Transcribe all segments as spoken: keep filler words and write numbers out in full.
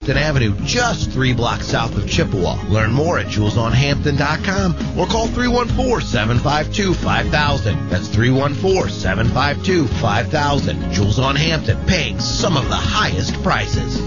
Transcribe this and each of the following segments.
Hampton Avenue, just three blocks south of Chippewa. Learn more at jules on hampton dot com or call three one four, seven five two, five thousand. That's three one four, seven five two, five thousand. Jules on Hampton, paying some of the highest prices.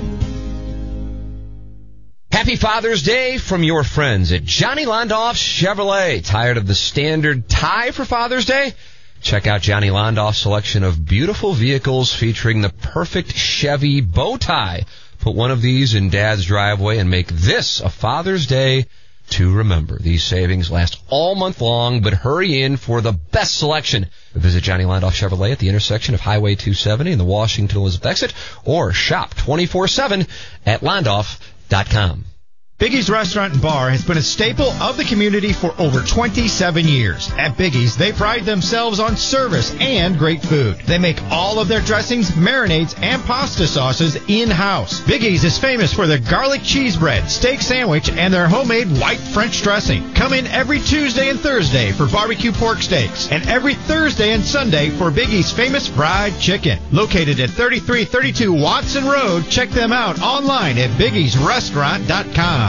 Happy Father's Day from your friends at Johnny Londoff Chevrolet. Tired of the standard tie for Father's Day? Check out Johnny Londoff's selection of beautiful vehicles featuring the perfect Chevy bow tie. Put one of these in Dad's driveway and make this a Father's Day to remember. These savings last all month long, but hurry in for the best selection. Visit Johnny Londoff Chevrolet at the intersection of Highway two seventy and the Washington Elizabeth exit, or shop twenty-four seven at londoff dot com. Biggie's Restaurant and Bar has been a staple of the community for over twenty-seven years. At Biggie's, they pride themselves on service and great food. They make all of their dressings, marinades, and pasta sauces in-house. Biggie's is famous for their garlic cheese bread, steak sandwich, and their homemade white French dressing. Come in every Tuesday and Thursday for barbecue pork steaks, and every Thursday and Sunday for Biggie's famous fried chicken. Located at thirty-three thirty-two Watson Road, check them out online at biggies restaurant dot com.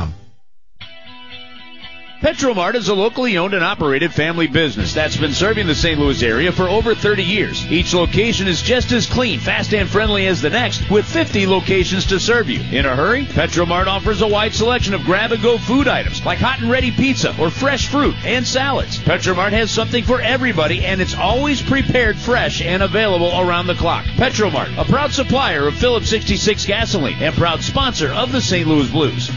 Petromart is a locally owned and operated family business that's been serving the Saint Louis area for over thirty years. Each location is just as clean, fast, and friendly as the next, with fifty locations to serve you. In a hurry, Petromart offers a wide selection of grab-and-go food items like hot and ready pizza or fresh fruit and salads. Petromart has something for everybody, and it's always prepared fresh and available around the clock. Petromart, a proud supplier of Phillips sixty-six gasoline and proud sponsor of the Saint Louis Blues.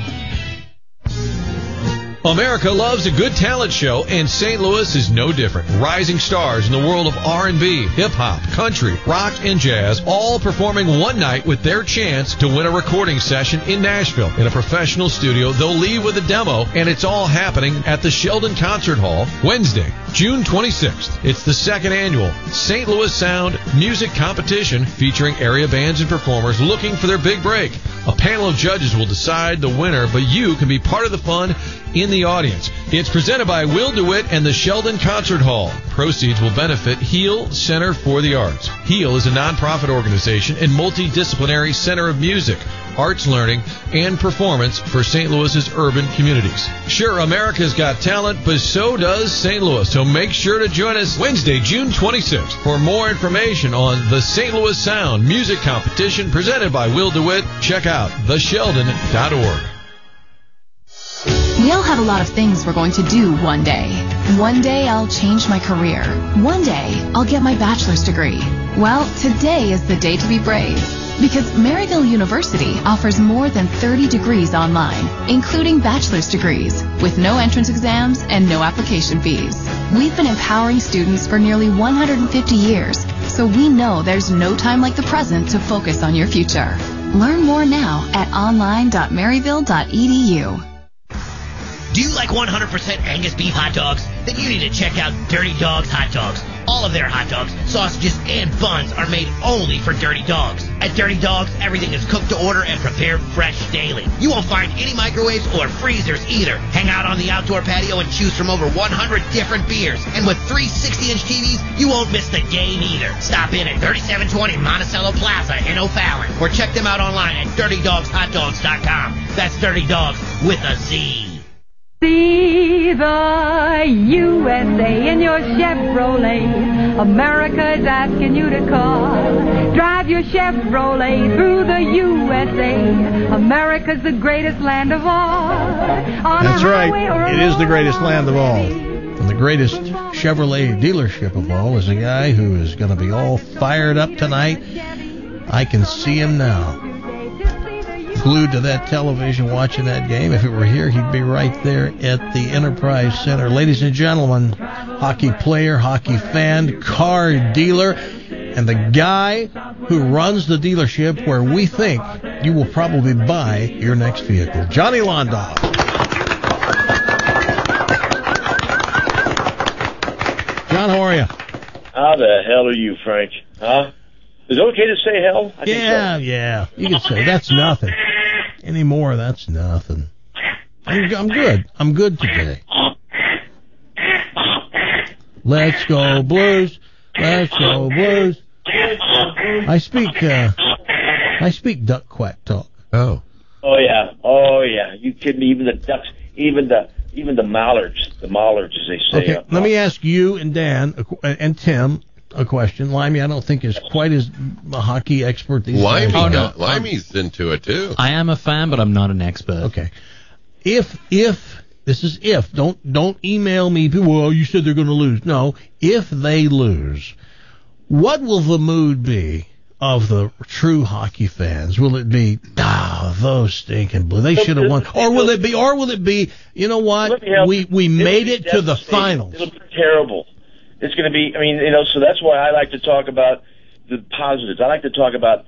America loves a good talent show, and Saint Louis is no different. Rising stars in the world of R and B, hip-hop, country, rock, and jazz, all performing one night with their chance to win a recording session in Nashville. In a professional studio, they'll leave with a demo, and it's all happening at the Sheldon Concert Hall Wednesday, June twenty-sixth. It's the second annual Saint Louis Sound Music Competition featuring area bands and performers looking for their big break. A panel of judges will decide the winner, but you can be part of the fun in the audience. It's presented by Will DeWitt and the Sheldon Concert Hall. Proceeds will benefit Heal Center for the Arts. Heal is a nonprofit organization and multidisciplinary center of music, arts learning, and performance for Saint Louis's urban communities. Sure, America's got talent, but so does Saint Louis. So make sure to join us Wednesday, June twenty-sixth. For more information on the Saint Louis Sound Music Competition presented by Will DeWitt, check out the sheldon dot org. We all have a lot of things we're going to do one day. One day I'll change my career. One day I'll get my bachelor's degree. Well, today is the day to be brave, because Maryville University offers more than thirty degrees online, including bachelor's degrees, with no entrance exams and no application fees. We've been empowering students for nearly one hundred fifty years, so we know there's no time like the present to focus on your future. Learn more now at online dot maryville dot e d u. Do you like one hundred percent Angus beef hot dogs? Then you need to check out Dirty Dogs Hot Dogs. All of their hot dogs, sausages, and buns are made only for Dirty Dogs. At Dirty Dogs, everything is cooked to order and prepared fresh daily. You won't find any microwaves or freezers either. Hang out on the outdoor patio and choose from over one hundred different beers. And with three sixty-inch T Vs, you won't miss the game either. Stop in at thirty-seven twenty Monticello Plaza in O'Fallon, or check them out online at dirty dogs hot dogs dot com. That's Dirty Dogs with a Z. See the U S A in your Chevrolet. America's asking you to call. Drive your Chevrolet through the U S A. America's the greatest land of all. On That's right. It is the greatest land of all. And the greatest Chevrolet dealership of all is a guy who is going to be all fired up tonight. I can see him now, glued to that television watching that game. If it were here, he'd be right there at the Enterprise Center. Ladies and gentlemen, hockey player, hockey fan, car dealer, and the guy who runs the dealership where we think you will probably buy your next vehicle, Johnny Londoff. John, how are you? How the hell are you, Frank? Huh? Is it okay to say hell? I yeah, think so. yeah. You can say that's nothing. Anymore, that's nothing. I'm, I'm good. I'm good today. Let's go Blues. Let's go Blues. I speak. Uh, I speak duck quack talk. Oh. Oh yeah, oh yeah. You kidding me? Even the ducks, even the even the mallards, the mallards, as they say. Okay, uh, let me ask you and Dan a qu- and Tim a question. Limey, I don't think is quite as a hockey expert these Limey, days. oh, no. Limey's into it too. I am a fan, but I'm not an expert. Okay, if if this is if don't don't email me. Well, you said they're going to lose. No, if they lose, what will the mood be of the true hockey fans? Will it be, ah, those stinking Blue, they should have won, or will it be, or will it be, you know what, we we made it to the finals? It'll be terrible. It's going to be, I mean, you know, so that's why I like to talk about the positives. I like to talk about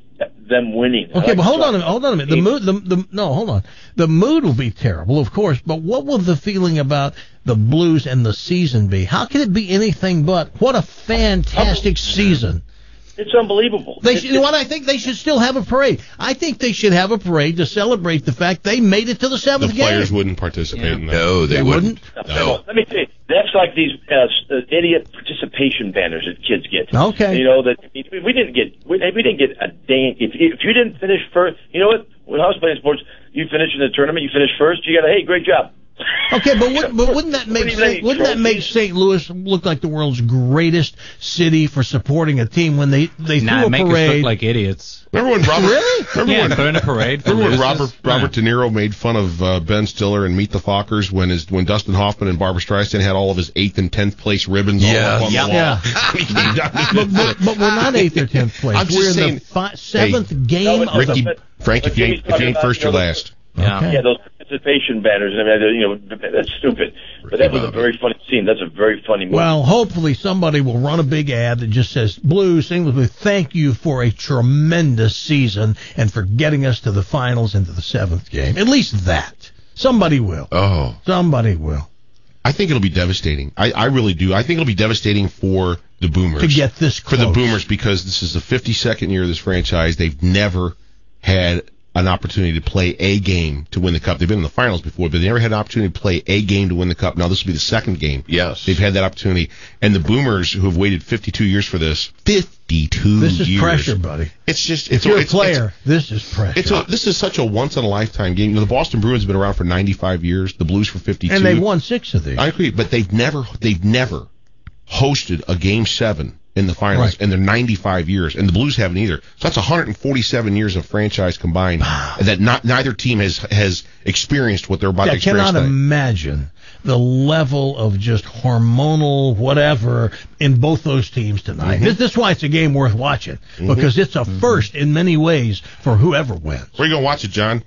them winning. Okay, like but hold talk- on a minute, hold on a minute. The mood, the, the no, hold on. The mood will be terrible, of course, but what will the feeling about the Blues and the season be? How can it be anything but? What a fantastic season! It's unbelievable. They It's- should, you know what? I think they should still have a parade. I think they should have a parade to celebrate the fact they made it to the The seventh game. players wouldn't participate in that. No, they, They wouldn't. No. Let me tell you, that's like these uh, uh, idiot participation banners that kids get. Okay. You know that we didn't get we, we didn't get a day. If if you didn't finish first, you know what? When I was playing sports, you finish in the tournament, you finish first, you got a hey, great job. Okay, but, would, but wouldn't that make Wouldn't Saint, even wouldn't that make trophies. Saint Louis look like the world's greatest city for supporting a team when they they Nah, threw a make us parade? look like idiots. Remember when Robert? Really? Remember Yeah, when, burn a parade. for remember when losers? Robert Robert De Niro made fun of uh, Ben Stiller and Meet the Fockers when his when Dustin Hoffman and Barbra Streisand had all of his eighth and tenth place ribbons Yes. all up on Yep. the wall. Yeah. He came down to- but, but, but we're not eighth or tenth place. I'm just We're in saying- the fi- seventh Hey, game no, of Ricky, the. Frank, if you ain't, if you ain't first, you're last. Yeah. Okay. Yeah, those participation banners. I mean, you know, that's stupid. But that was a very funny scene. That's a very funny movie. Well, hopefully somebody will run a big ad that just says, Blues, Saint Louis, thank you for a tremendous season and for getting us to the finals and to the seventh game. At least that. Somebody will. Oh. Somebody will. I think it'll be devastating. I, I really do. I think it'll be devastating for the Boomers. To get this For the close. Boomers, because this is the fifty-second year of this franchise. They've never had an opportunity to play a game to win the Cup. They've been in the finals before, but they never had an opportunity to play a game to win the Cup. Now this will be the second game. Yes. They've had that opportunity. And the Boomers, who have waited fifty-two years for this, fifty-two This is years. pressure, buddy. It's just, If it's you're a it's, player, this is pressure. It's, it's a, this is such a once-in-a-lifetime game. You know, the Boston Bruins have been around for ninety-five years, the Blues for fifty-two. and they've won six of these. I agree, but they've never they've never hosted a game seven in the finals Right. in their ninety-five years, and the Blues haven't either. So that's one hundred forty-seven years of franchise combined that not neither team has has experienced what they're about I to experience. cannot tonight. imagine the level of just hormonal whatever in both those teams tonight. Mm-hmm. This, this is why it's a game worth watching, Mhm. because it's a first in many ways for whoever wins. Where are you gonna watch it, John?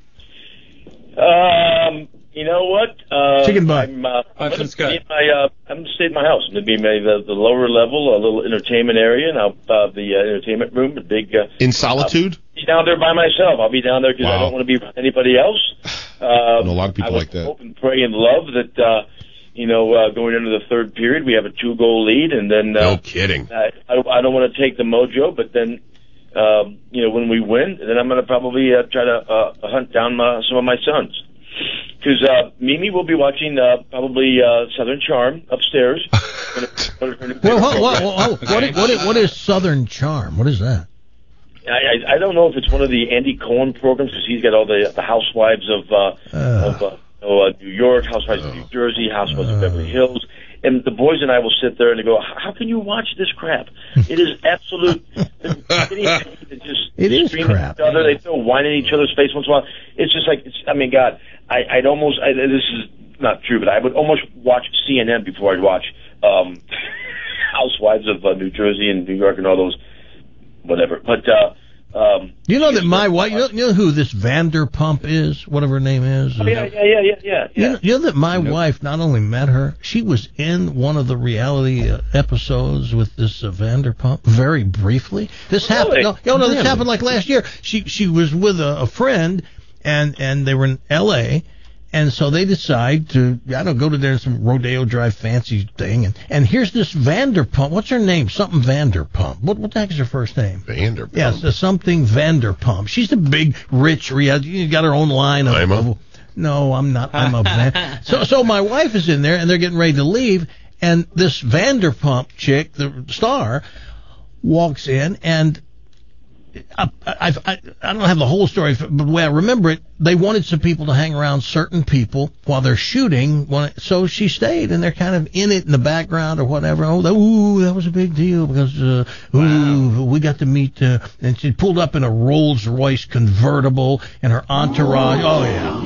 Um, you know what? Uh, Chicken butt. I'm, uh, I'm gonna be in my, uh, I'm gonna stay in my house. I'm gonna be in my, the, the lower level, a little entertainment area, and I'll uh, the uh, entertainment room, a big. Uh, In solitude? I'll be down there by myself. I'll be down there because I Wow. don't want to be with anybody else. Uh, I know a lot of people I would like that. hope and pray and love that. Uh, you know, uh, going into the third period, we have a two-goal lead, and then. Uh, No kidding. I, I, I don't want to take the mojo, but then. Um, you know, when we win, then I'm going to probably uh, try to uh, hunt down my, some of my sons. Because uh, Mimi will be watching uh, probably uh, Southern Charm upstairs. Well, what, what, what, what, what, is, what is Southern Charm? What is that? I, I, I don't know if it's one of the Andy Cohen programs, because he's got all the the housewives of uh, Uh. of uh, you know, uh, New York, housewives of New Jersey, housewives of Beverly Hills. And the boys and I will sit there and they go, "How can you watch this crap? It is absolute." just It is scream crap. At each other. They throw wine in each other's face once in a while. It's just like, it's, I mean, God, I, I'd almost. I, this is not true, but I would almost watch C N N before I'd watch um, Housewives of uh, New Jersey and New York and all those, whatever. But uh, um, You know that my wife, you know, you know who this Vanderpump is, whatever her name is? oh, yeah, yeah, yeah, yeah, yeah. You know, you know that my wife not only met her, she was in one of the reality uh, episodes with this uh, Vanderpump very briefly. This happened. No, no, no, this Really? happened like last year. She she was with a, a friend, and and they were in L A, and so they decide to I don't know, go to their some Rodeo Drive fancy thing, and and here's this Vanderpump. What's her name? Something Vanderpump. What what the heck is her first name? Vanderpump. Yes, uh, something Vanderpump. She's a big, rich, reality. You got her own line of. of no, I'm not. I'm a van. So, so my wife is in there, and they're getting ready to leave, and this Vanderpump chick, the star, walks in, and I, I, I, I don't have the whole story, but the way I remember it, they wanted some people to hang around certain people while they're shooting, so she stayed, and they're kind of in it in the background or whatever. Oh, that, ooh, that was a big deal because uh, ooh, wow. we got to meet, uh, and she pulled up in a Rolls Royce convertible, and her entourage. Oh,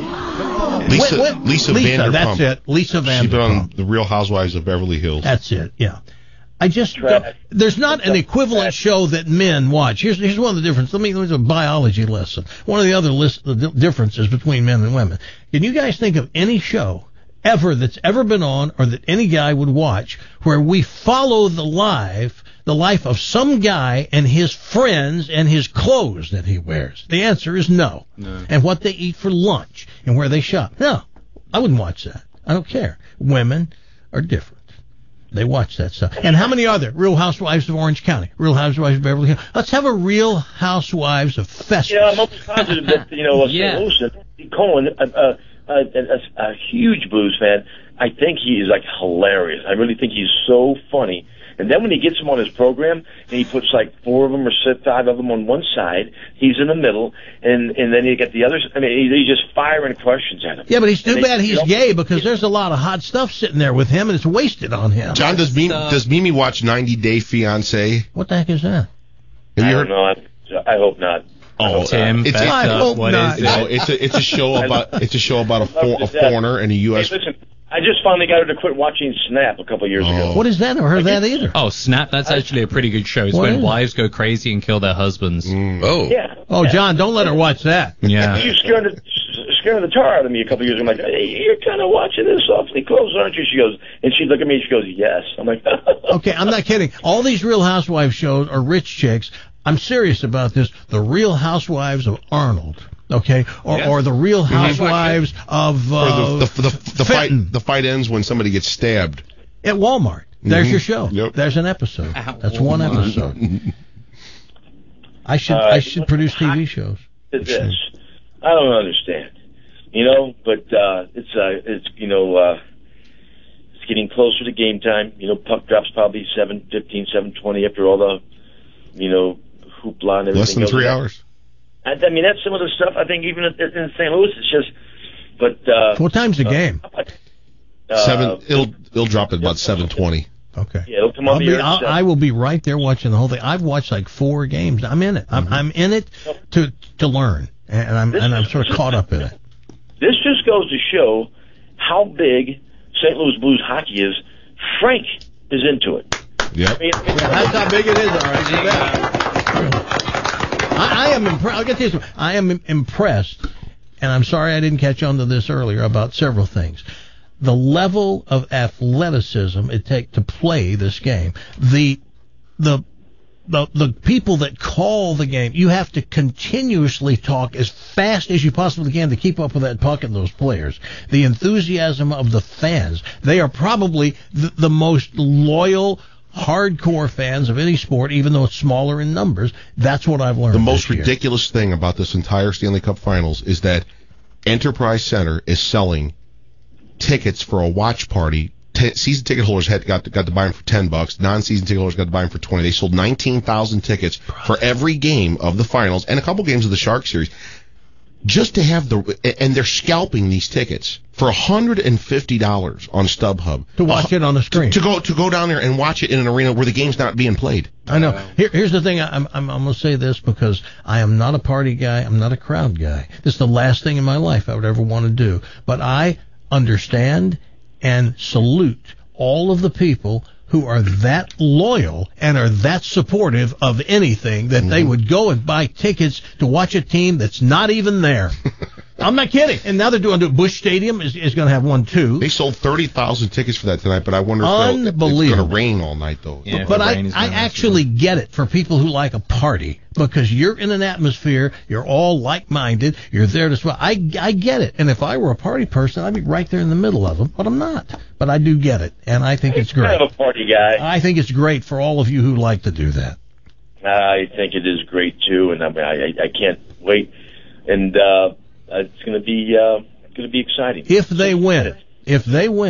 yeah. Lisa, Wait, wait, Lisa, Lisa Vanderpump. That's it. Lisa Vanderpump. She's been on The Real Housewives of Beverly Hills. That's it, yeah. I just don't, there's not an equivalent show that men watch. Here's here's one of the differences. Let me here's a biology lesson. One of the other list the differences between men and women. Can you guys think of any show ever that's ever been on or that any guy would watch where we follow the life the life of some guy and his friends and his clothes that he wears? The answer is no. no. And what they eat for lunch and where they shop. No, I wouldn't watch that. I don't care. Women are different. They watch that stuff. And how many are there? Real Housewives of Orange County, Real Housewives of Beverly Hills. Let's have a Real Housewives of Festus. Yeah, I'm almost positive that, you know, yeah. Saint Louis, Cohen, a, a, a, a, a huge blues fan, I think he is, like, hilarious. I really think he's so funny. And then when he gets him on his program, and he puts like four of them or five of them on one side, he's in the middle, and and then you get the others. I mean, he's just firing questions at him. Yeah, but he's too bad he's gay because there's a lot of hot stuff sitting there with him, and it's wasted on him. John, does Mimi, does Mimi watch ninety Day Fiancé? What the heck is that? Have I you don't heard? know. I, I hope not. Oh, Tim, it's, a, I hope what not. is no, it's a it's a show about it's a show about a, for, a foreigner in the U S. Hey, listen, I just finally got her to quit watching Snap a couple of years Oh. ago. What is that? I never heard that either. Oh, Snap, that's actually a pretty good show. It's What when is it? wives go crazy and kill their husbands. Mm. Oh. Yeah. Oh, John, don't let her watch that. Yeah. She was scaring the, scaring the tar out of me a couple of years ago. I'm like, hey, you're kind of watching this awfully close, aren't you? She goes, and she looked at me and she goes, yes. I'm like, Okay, I'm not kidding. All these Real Housewives shows are rich chicks. I'm serious about this. The Real Housewives of Arnold. Okay, or Yeah. or the Real Housewives of uh, Or the the, the, the fight Fenton. the fight ends when somebody gets stabbed. At Walmart. There's Mhm. your show. Yep. There's an episode. At That's one Walmart. episode. I should Uh, I should produce T V shows. to this. I don't understand, you know. But uh, it's uh, it's you know, uh, it's getting closer to game time. You know, puck drops probably seven fifteen, seven twenty after all the, you know, hoopla and everything. Less than goes three on. hours. I, I mean, that's some of the stuff. I think even in, in Saint Louis, it's just. But uh, What time's the game? Uh, Seven. It'll it'll drop at about seven twenty. Okay. Yeah, it'll come I'll on the be, air. at I'll, seven. I will be right there watching the whole thing. I've watched like four games. I'm in it. I'm, Mm-hmm. I'm in it to to learn, and I'm This and I'm is- sort of caught up in it. This just goes to show how big Saint Louis Blues hockey is. Frank is into it. Yep. I mean, That's how big it is, all right. You bet. I, I am impressed. I'll get this. I am im- impressed, and I'm sorry I didn't catch on to this earlier about several things. The level of athleticism it takes to play this game. The the the the people that call the game, you have to continuously talk as fast as you possibly can to keep up with that puck and those players. The enthusiasm of the fans. They are probably the, the most loyal, hardcore fans of any sport, even though it's smaller in numbers. That's what I've learned. The most this year. ridiculous thing about this entire Stanley Cup Finals is that Enterprise Center is selling tickets for a watch party. T- season ticket holders had got to, got to buy them for ten bucks. Non-season ticket holders got to buy them for twenty. They sold nineteen thousand tickets for every game of the finals and a couple games of the Shark Series, just to have the. And they're scalping these tickets for one hundred and fifty dollars on StubHub to watch uh, it on the screen. To go to go down there and watch it in an arena where the game's not being played. I know. Here, here's the thing. I'm, I'm, I'm going to say this because I am not a party guy. I'm not a crowd guy. This is the last thing in my life I would ever want to do. But I understand and salute all of the people who are that loyal and are that supportive of anything that mm-hmm. they would go and buy tickets to watch a team that's not even there. I'm not kidding. And now they're doing it. Busch Stadium is, is going to have one too. They sold thirty thousand tickets for that tonight, but I wonder if Unbelievable. it's going to rain all night, though. Yeah, but I, I actually get it for people who like a party because you're in an atmosphere, you're all like-minded, you're there to swell. I, I get it. And if I were a party person, I'd be right there in the middle of them, but I'm not. But I do get it, and I think it's great. I'm kind of a party guy. I think it's great for all of you who like to do that. I think it is great, too, and I mean, I, I can't wait. And uh, it's going to be uh, going to be exciting. If they win, if they win,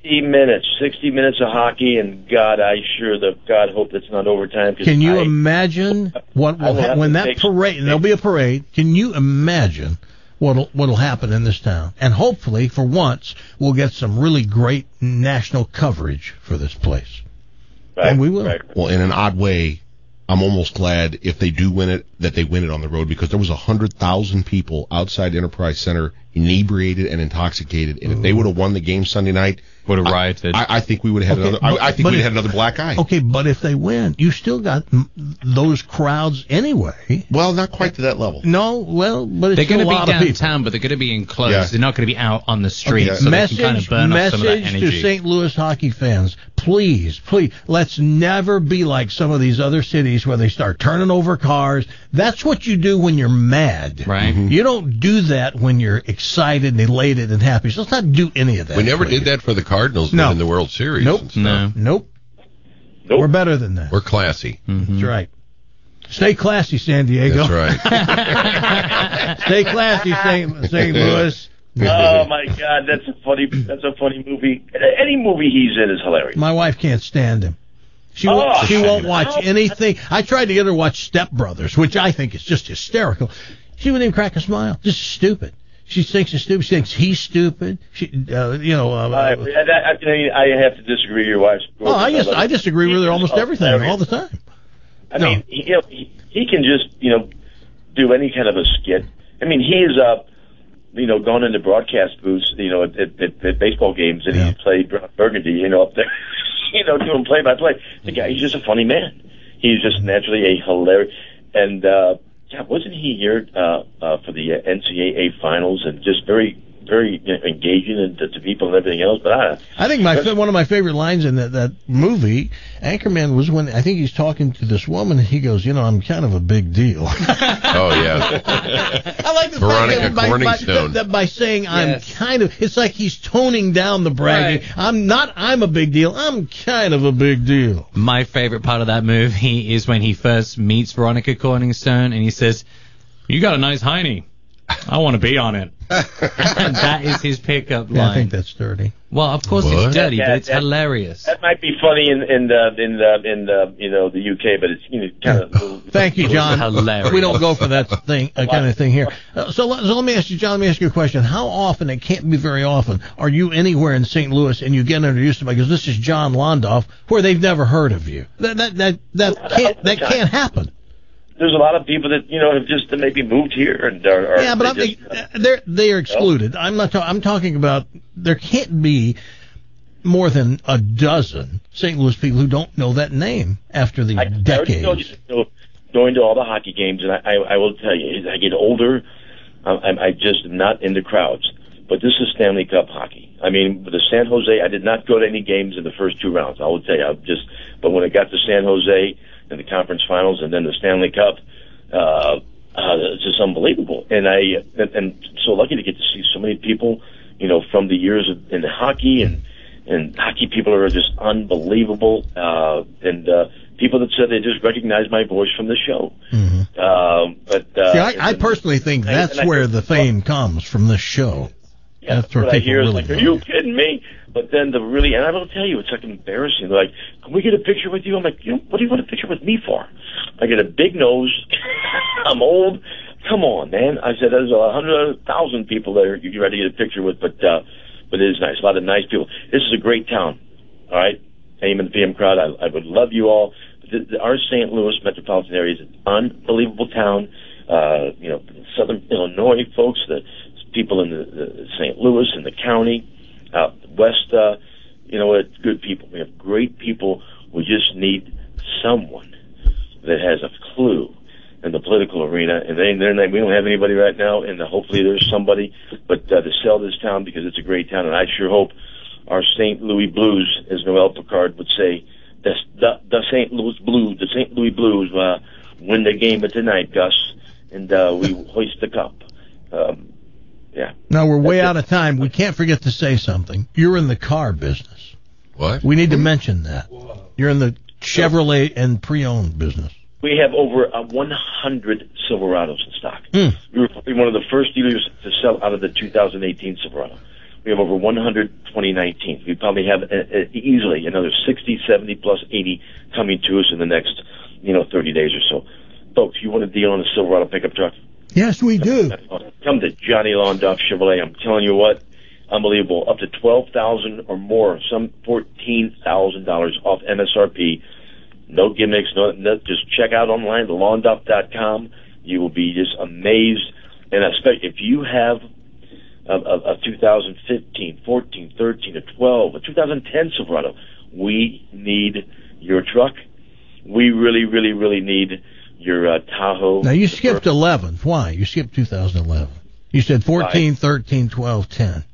sixty minutes, sixty minutes of hockey, and God, I sure the God hope that's not overtime. 'Cause Can you I, imagine what will I will ha- have when to that take- parade? And there'll be a parade. Can you imagine what'll what'll happen in this town? And hopefully, for once, we'll get some really great national coverage for this place. Right, and we will. right. Well, in an odd way, I'm almost glad if they do win it that they win it on the road, because there was a hundred thousand people outside Enterprise Center, inebriated and intoxicated, and if they would have won the game Sunday night, would have rioted. I, I think we would have had Okay, another. but- I, I think but we'd if- have had another black eye. Okay, but if they win, you still got m- those crowds anyway. Well, not quite to that level. No, well, but it's They're still going a to lot be of people. downtown, but they're going to be enclosed. Yeah. They're not going to be out on the street, Okay, so message they can kind of burn off some of that message energy. to Saint Louis hockey fans, please, please, let's never be like some of these other cities where they start turning over cars. That's what you do when you're mad. Right. You don't do that when you're excited and elated and happy. So let's not do any of that. We never please. did that for the Cardinals No. in the World Series. Nope. and stuff. No. Nope. Nope. We're better than that. We're classy. Mm-hmm. That's right. Stay classy, San Diego. That's right. Stay classy, Saint Saint Louis. Oh my God, that's a funny. That's a funny movie. Any movie he's in is hilarious. My wife can't stand him. She Oh, won't, she won't watch how- anything. I tried to get her to watch Step Brothers, which I think is just hysterical. She wouldn't even crack a smile. Just stupid. She thinks he's stupid. She thinks he's stupid. She, uh, you know. Uh, I, I, I, I have to disagree with your wife's. oh, I just I disagree with her almost everything all the time. I No. mean, he, you know, he, he can just, you know, do any kind of a skit. I mean, he is, uh, you know, gone into broadcast booths, you know, at, at, at, at baseball games, and Yeah. he's played Ron Burgundy, you know, up there, you know, doing play-by-play. The guy, he's just a funny man. He's just naturally a hilarious, and, uh, yeah, wasn't he here, uh, uh, for the N C double A finals, and just very, very you know, engaging and to, to people and everything else, but I, I think my one of my favorite lines in that, that movie, Anchorman, was when I think he's talking to this woman, and he goes, you know, I'm kind of a big deal. Oh, yeah. I like the Veronica fact that by, by, Corningstone. that by saying I'm Yes. kind of, it's like he's toning down the bragging. Right. I'm not, I'm a big deal. I'm kind of a big deal. My favorite part of that movie is when he first meets Veronica Corningstone, and he says, "You got a nice hiney. I want to be on it." And that is his pickup line. Yeah, I think that's dirty. Well, of course What? it's dirty, Yeah, but it's that- hilarious. that might be funny in in the in the in the you know the U K, but it's you know kind of. Thank you, John. Hilarious. We don't go for that thing, uh, kind of thing here. Uh, so, let, so let me ask you, John. Let me ask you a question. How often? It can't be very often. Are you anywhere in Saint Louis and you get introduced to somebody because this is John Londoff, where they've never heard of you? That that that that can't that can't happen. There's a lot of people that you know have just maybe moved here and are. are Yeah, but I'm, they just, uh, they're they are excluded. I'm not. Ta- I'm talking about there can't be more than a dozen Saint Louis people who don't know that name after the I, I already told decades. you, you know, going to all the hockey games, and I, I, I will tell you, as I get older, I'm, I'm I just am not into crowds. But this is Stanley Cup hockey. I mean, with the San Jose, I did not go to any games in the first two rounds. I will tell you, I just. But when it got to San Jose in the conference finals and then the Stanley Cup, uh, uh, it's just unbelievable. And I and, and so lucky to get to see so many people, you know, from the years of, in hockey and. And hockey people are just unbelievable. Uh, and uh, people that said they just recognized my voice from the show. Mm-hmm. Um, but uh, See, I, I and- personally think and- that's and I- where the fame comes from this show. Yeah, That's where what I people hear is really like, know. "Are you kidding me?" But then the really, and I will tell you, it's like embarrassing. They're like, "Can we get a picture with you?" I'm like, "You know, what do you want a picture with me for?" I get a big nose. I'm old. Come on, man. I said, "There's a hundred thousand people there you're ready to get a picture with," but uh, but it is nice. A lot of nice people. This is a great town. All right, A M and P M crowd. I, I would love you all. The, the, our Saint Louis metropolitan area is an unbelievable town. Uh, you know, Southern Illinois folks, the people in the, the Saint Louis and the county, out west. Uh, you know, it's good people. We have great people. We just need someone that has a clue in the political arena, and they, they're not, we don't have anybody right now. And uh, hopefully there's somebody, but uh, to sell this town because it's a great town, and I sure hope our Saint Louis Blues, as Noel Picard would say, the the, the Saint Louis Blues, the Saint Louis Blues uh, win the game of tonight, Gus, and uh, we hoist the cup. Um, yeah. Now we're way out of time. We can't forget to say something. You're in the car business. What? We need to mention that. You're in the Chevrolet and pre-owned business. We have over uh, one hundred Silverados in stock. Mm. We were probably one of the first dealers to sell out of the two thousand eighteen Silverado. We have over one hundred twenty nineteens. We probably have uh, uh, easily another sixty, seventy plus eighty coming to us in the next, you know, thirty days or so. Folks, you want a deal on a Silverado pickup truck? Yes, we do. Come to Johnny Londoff Chevrolet. I'm telling you what, unbelievable. Up to twelve thousand dollars or more, some fourteen thousand dollars off M S R P. No gimmicks, no, no, just check out online, the londoff dot com. You will be just amazed. And especially if you have a, a, a two thousand fifteen, fourteen, thirteen, a twelve, a two thousand ten Silverado, we need your truck. We really, really, really need your uh, Tahoe. Now, you skipped eleven. Why? You skipped two thousand eleven. You said fourteen, thirteen, twelve, ten.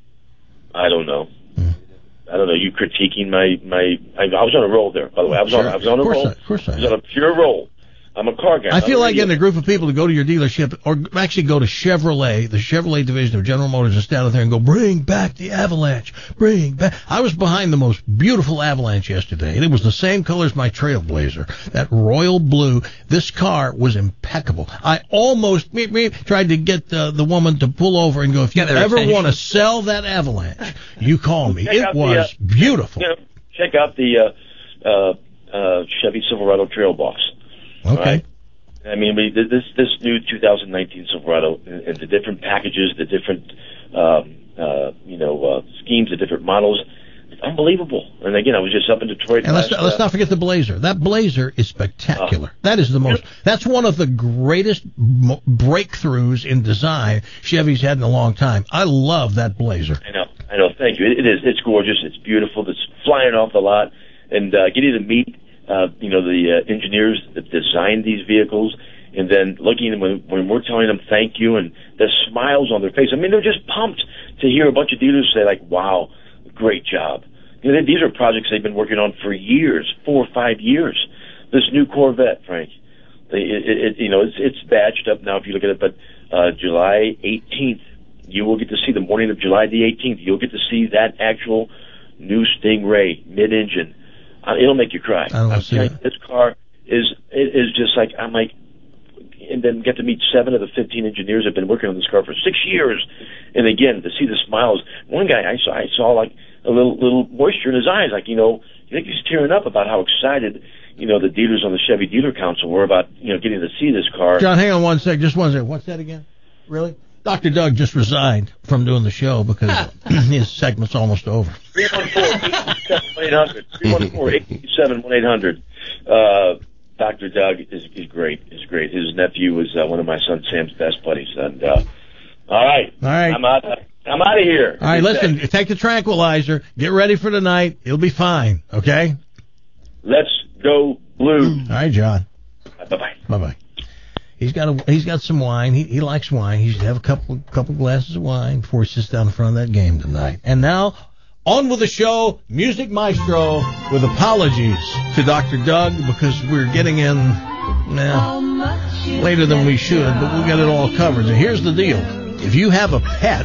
I don't know. Hmm. I don't know. You critiquing my my. I, I was on a roll there. By the way, I was sure. on. I was on a of course roll. I, of course I. I was on a pure roll. I'm a car guy. I feel like getting a group of people to go to your dealership, or actually go to Chevrolet, the Chevrolet division of General Motors, and stand out there and go, bring back the Avalanche, bring back. I was behind the most beautiful Avalanche yesterday, and it was the same color as my Trailblazer, that royal blue. This car was impeccable. I almost me, me, tried to get uh, the woman to pull over and go, if you ever want to sell that Avalanche, you call me. Check It was the, uh, beautiful. You know, check out the uh, uh, uh, Chevy Silverado Trail Boss. Okay. Right? I mean, we, this this new two thousand nineteen Silverado and, and the different packages, the different um, uh, you know uh, schemes, the different models, it's unbelievable. And again, I was just up in Detroit. And let's last, let's uh, not forget the Blazer. That Blazer is spectacular. Uh, that is the most. That's one of the greatest mo- breakthroughs in design Chevy's had in a long time. I love that Blazer. I know. I know. Thank you. It, it is. It's gorgeous. It's beautiful. It's flying off the lot, and uh, getting to meet. Uh, you know, the uh, engineers that designed these vehicles, and then looking when when we're telling them thank you, and the smiles on their face. I mean, they're just pumped to hear a bunch of dealers say, like, wow, great job. You know, these are projects they've been working on for years, four or five years. This new Corvette, Frank, it, it, it, you know, it's, it's badged up now if you look at it, but uh, July eighteenth, you will get to see the morning of July the eighteenth, you'll get to see that actual new Stingray mid-engine. Uh, it'll make you cry. I I'm telling you, this car is it is just like I'm like, and then get to meet seven of the fifteen engineers that have been working on this car for six years, and again to see the smiles. One guy I saw, I saw like a little little moisture in his eyes, like you know, you think he's tearing up about how excited you know the dealers on the Chevy Dealer Council were about you know getting to see this car. John, hang on one sec, just one sec. What's that again? Really? Doctor Doug just resigned from doing the show because his segment's almost over. three one four, eight hundred. three one four, eight seven, one eight hundred. Uh, Doctor Doug is, is great. Is great. His nephew was uh, one of my son Sam's best buddies. And uh, all right, all right, I'm out. I'm out of here. All right, listen. Day. Take the tranquilizer. Get ready for tonight. It'll be fine. Okay. Let's go blue. All right, John. Bye bye. Bye bye. He's got a, he's got some wine. He he likes wine. He should have a couple couple glasses of wine before he sits down in front of that game tonight. And now, on with the show, Music Maestro, with apologies to Doctor Doug because we're getting in well, later than we should, but we'll get it all covered. And here's the deal. If you have a pet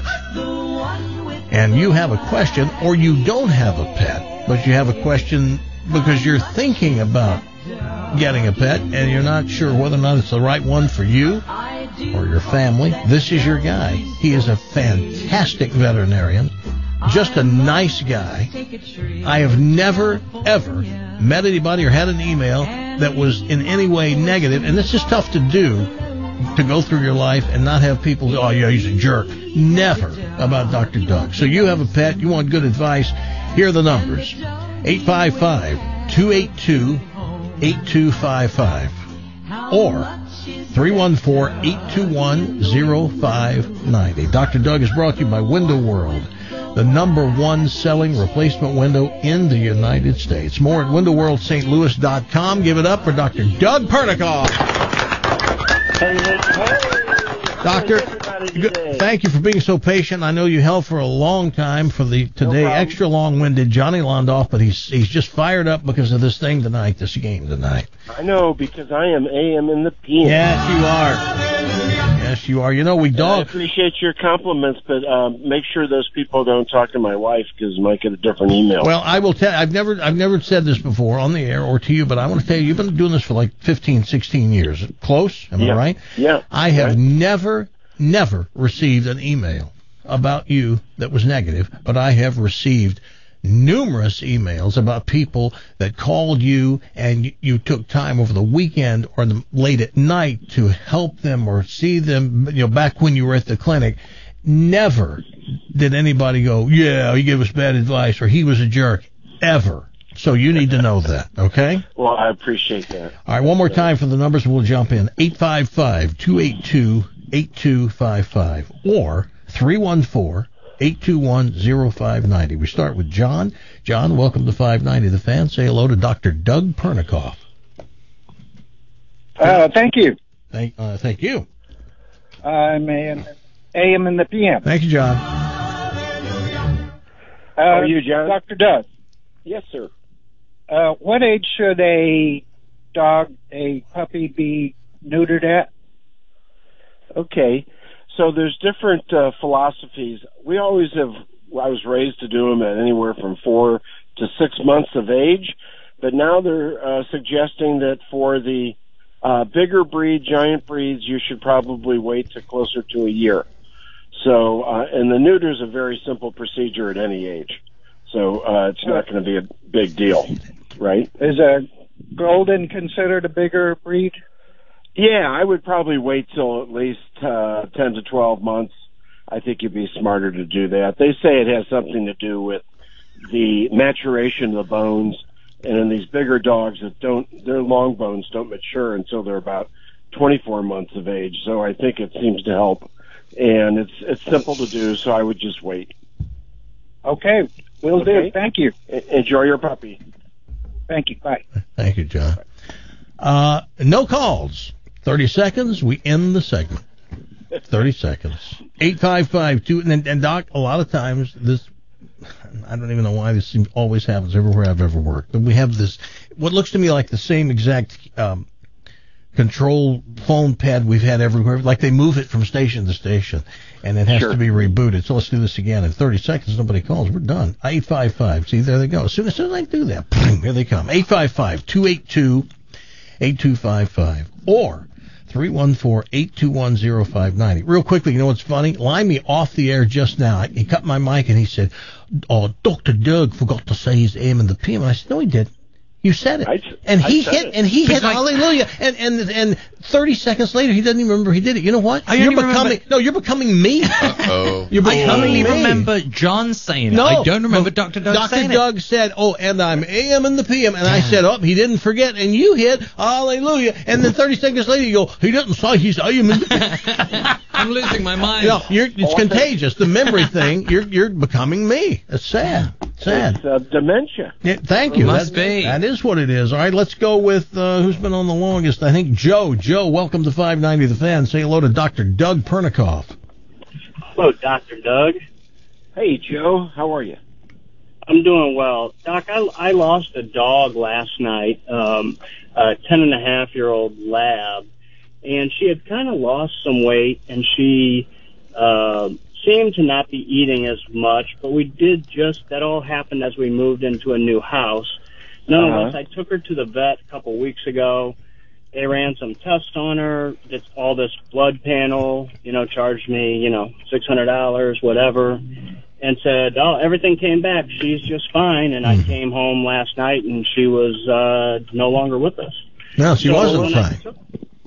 and you have a question, or you don't have a pet, but you have a question because you're thinking about getting a pet and you're not sure whether or not it's the right one for you or your family, this is your guy. He is a fantastic veterinarian, just a nice guy. I have never, ever met anybody or had an email that was in any way negative, and this is tough to do, to go through your life and not have people say, oh, yeah, he's a jerk. Never about Doctor Doug. So you have a pet, you want good advice, here are the numbers. eight five five, two eight two, eight two five five or three one four, eight two one, zero five nine zero. Doctor Doug is brought to you by Window World, the number one selling replacement window in the United States. More at window world st louis dot com. Give it up for Doctor Doug Pernikoff. Hey, hey, hey. Doctor, good, thank you for being so patient. I know you held for a long time for the today no extra long-winded Johnny Londoff, but he's he's just fired up because of this thing tonight, this game tonight. I know, because I am A M in the P M. Yes, you are. Yes, you are. You know, we dog. I appreciate your compliments, but um, make sure those people don't talk to my wife because I might get a different email. Well, I will tell. I've never, I've never said this before on the air or to you, but I want to tell you, you've been doing this for like fifteen, sixteen years. Close? Am yeah. I right? Yeah. I have right. never, never received an email about you that was negative, but I have received numerous emails about people that called you and you, you took time over the weekend or the, late at night to help them or see them, you know, back when you were at the clinic. Never did anybody go, yeah, he gave us bad advice or he was a jerk, ever. So you need to know that, okay? Well, I appreciate that. All right, one more time for the numbers and we'll jump in. eight five five, two eight two, eight two five five or three one four, eight two one, zero five nine zero. We start with John. John, welcome to five ninety The Fan. Say hello to Doctor Doug Pernikoff. Uh, thank you. Thank, uh, thank you. I'm an A M and the P M. Thank you, John. Uh, How are you, John? Doctor Doug. Yes, sir. Uh, what age should a dog, a puppy, be neutered at? Okay. So there's different uh, philosophies. We always have, I was raised to do them at anywhere from four to six months of age, but now they're uh, suggesting that for the uh, bigger breed, giant breeds, you should probably wait to closer to a year. So, uh, and the neuter is a very simple procedure at any age. So uh, it's not going to be a big deal, right? Is a golden considered a bigger breed? Yeah, I would probably wait till at least uh, ten to twelve months. I think you'd be smarter to do that. They say it has something to do with the maturation of the bones, and in these bigger dogs that don't, their long bones don't mature until they're about twenty-four months of age. So I think it seems to help, and it's it's simple to do. So I would just wait. Okay, will Okay. do. Thank you. E- Enjoy your puppy. Thank you. Bye. Thank you, John. Uh, no calls. thirty seconds, we end the segment. thirty seconds. eight five five two, and, and Doc, a lot of times this, I don't even know why this seems, always happens everywhere I've ever worked, but we have this, what looks to me like the same exact um, control phone pad we've had everywhere, like they move it from station to station, and it has Sure. to be rebooted. So let's do this again. In thirty seconds, nobody calls. We're done. eight five five, see, there they go. As soon as, soon as I do that, here they come. eight five five, two eight two, eight two five five or three one four, eight two one, zero five nine zero. Real quickly, you know what's funny? Line me off the air just now. He cut my mic and he said, oh, Doctor Doug forgot to say his A M and the P M. And I said, no, he didn't. You said it. I, and I he said hit, it. and he hit Like- hallelujah. And, and, and thirty seconds later, he doesn't even remember he did it. You know what? I You're only becoming, remember- no, you're becoming me. Uh-oh. You're I becoming only me. remember John saying it. No, I don't remember but Doctor Doug Doctor saying Doug said, oh, and I'm A M and the P M. And I said, oh, he didn't forget. And you hit, hallelujah. And then thirty seconds later, you go, he doesn't say he's A M and the P M. it. I'm losing my mind. No, you're, it's contagious. The memory thing, you're you're becoming me. It's sad. Sad. It's uh, dementia. Yeah, thank you. Must That- be. That is what it is. All right, let's go with uh, who's been on the longest. I think Joe. Joe, welcome to five ninety The Fan. Say hello to Doctor Doug Pernikoff. Hello, Doctor Doug. Hey, Joe. How are you? I'm doing well. Doc, I, I lost a dog last night, um, a ten and a half year old lab, and she had kind of lost some weight, and she uh, seemed to not be eating as much, but we did just, that all happened as we moved into a new house. Nonetheless, Uh-huh. I took her to the vet a couple weeks ago. They ran some tests on her, did all this blood panel, you know, charged me, you know, six hundred dollars, whatever, and said, oh, everything came back. She's just fine. And I came home last night, and she was uh, no longer with us. No, she So wasn't when I fine. took-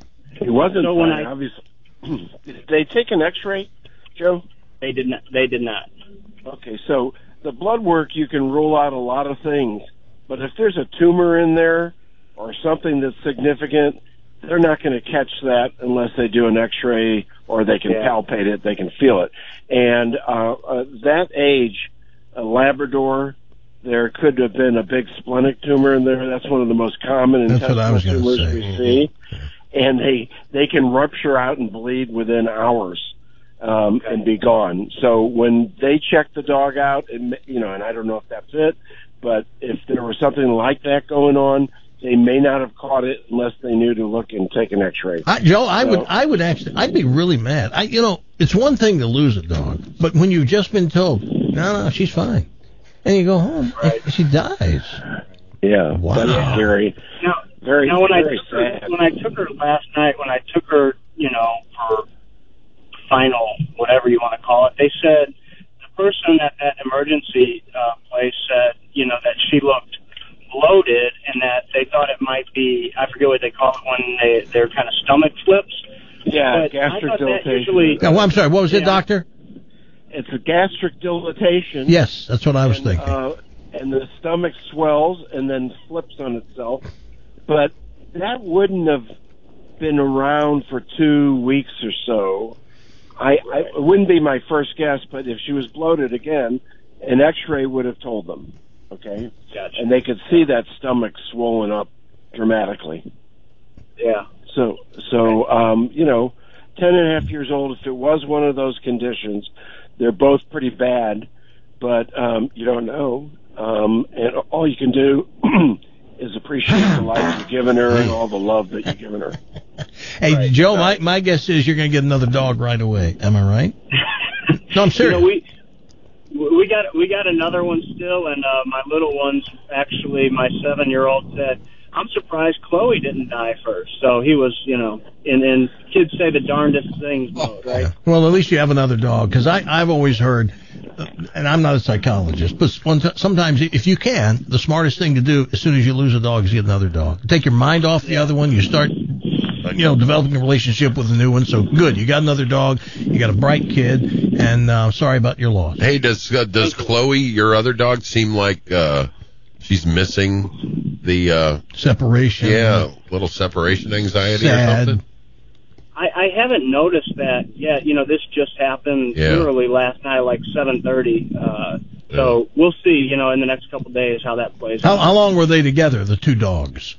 He wasn't So when fine, I- obviously. Did they take an X-ray, Joe? They did not. They did not. Okay, so the blood work, you can rule out a lot of things, but if there's a tumor in there or something that's significant, they're not going to catch that unless they do an X-ray or they can Yeah. palpate it, they can feel it. And uh, uh, that age, a Labrador, there could have been a big splenic tumor in there. That's one of the most common That's what I intestinal was gonna tumors say. we see. And they they can rupture out and bleed within hours um, and be gone. So when they check the dog out, it, may- you know, and I don't know if that's it, but if there was something like that going on, they may not have caught it unless they knew to look and take an X-ray. I, Joe, I So- would, I would actually, I'd be really mad. I, you know, it's one thing to lose a dog, but when you've just been told, no, no, she's fine, and you go home, and she dies. Yeah, Wow. that's scary. Now, Very, now when I very took her, sad. when I took her last night, when I took her, you know, for final, whatever you want to call it. They said the person at that emergency uh, place said, you know, that she looked bloated and that they thought it might be, I forget what they call it when they, they're kind of stomach flips. Yeah, But gastric I thought that dilatation. usually- Oh, I'm sorry. What was it, Yeah. doctor? It's a gastric dilatation. Yes, that's what I was and, thinking. Uh, and the stomach swells and then flips on itself. But that wouldn't have been around for two weeks or so. I, I it wouldn't be my first guess, but if she was bloated again, an X-ray would have told them. Okay, Gotcha. and they could see that stomach swollen up dramatically. Yeah. So, so um, you know, ten and a half years old. If it was one of those conditions, they're both pretty bad, but um, you don't know, um, and all you can do is appreciate the life you've given her and all the love that you've given her. Hey, Right. Joe, my, my guess is you're going to get another dog right away. Am I right? No, I'm You serious. know, we we got we got another one still, and uh, my little one's actually my seven year old said, "I'm surprised Chloe didn't die first." So he was, you know, and and kids say the darndest things, Oh, right? Well, at least you have another dog, because I've always heard, uh, and I'm not a psychologist, but one t- sometimes if you can, the smartest thing to do as soon as you lose a dog is get another dog. Take your mind off the other one. You start, you know, developing a relationship with a new one. So good, you got another dog. You got a bright kid, and uh, sorry about your loss. Hey, does uh, does Chloe, your other dog, seem like uh, she's missing the uh, separation? Yeah, little separation anxiety Sad. or something. I, I haven't noticed that yet. You know, this just happened Yeah. literally last night, like seven thirty. Uh, so we'll see. You know, in the next couple of days how that plays. How, out. how long were they together, the two dogs?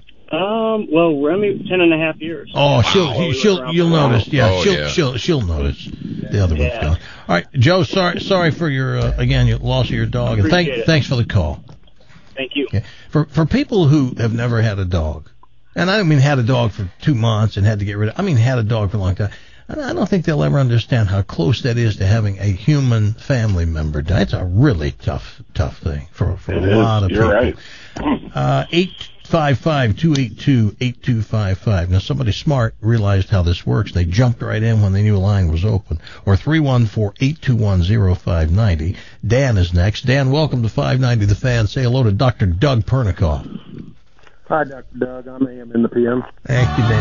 Um. Well, Remy, ten and a half years. Oh, she'll While we were she'll around you'll for a while. notice. Yeah, Oh, she'll yeah. she'll she'll notice the other one's Yeah. gone. All right, Joe. Sorry sorry for your uh, again your loss of your dog, and thank Appreciate it. thanks for the call. Thank you. Yeah. For for people who have never had a dog, and I don't mean had a dog for two months and had to get rid of. I mean had a dog for a long time. I I don't think they'll ever understand how close that is to having a human family member die. It's a really tough tough thing for for It a is. lot of You're people. right. Uh, eight five five, two eight two, eight two five five. Now, somebody smart realized how this works. They jumped right in when they knew a line was open. Or three one four, eight two one, zero five nine zero. Dan is next. Dan, welcome to five ninety The Fan. Say hello to Doctor Doug Pernikoff. Hi, Doctor Doug. I'm A M in the P M. Thank you,